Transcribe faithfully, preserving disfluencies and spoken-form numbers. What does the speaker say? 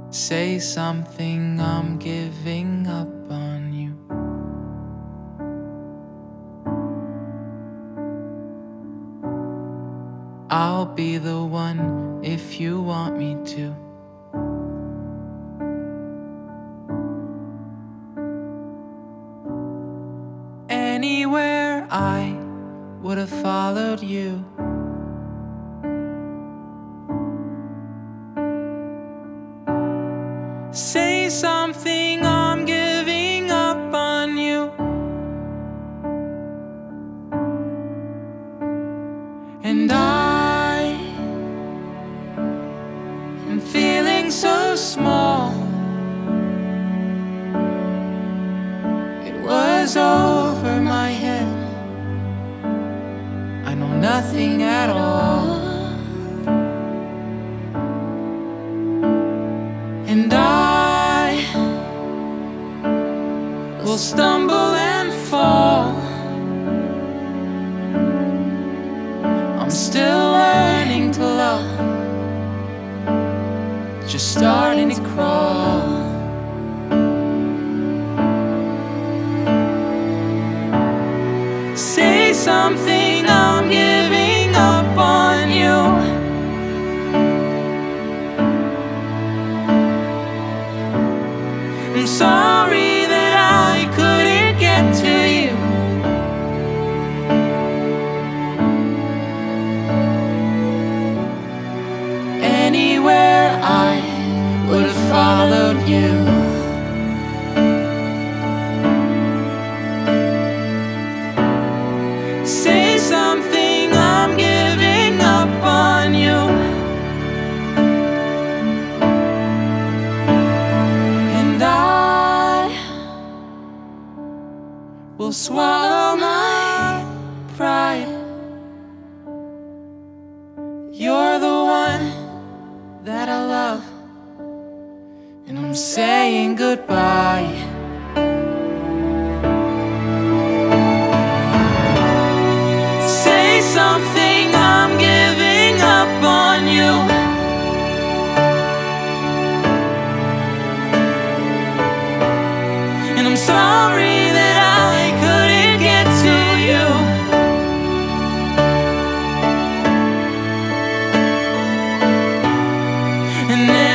Say something, I'm giving up on you. I'll be the one if you want me to. Anywhere I would have followed you. Say something, I'm giving up on you. And I am feeling so small. It was over my head. I know nothing at all. And I will stumble and fall. I'm still learning to love, just starting to crawl. Say something, I'm giving up on you. I'm sorry that I couldn't get to you. Anywhere I would have followed you. Say something, I'm giving up on you. And I will swallow my pride. You're the one that I love, and I'm saying goodbye. Say something, I'm giving up on you. And I'm sorry that I couldn't get to you. And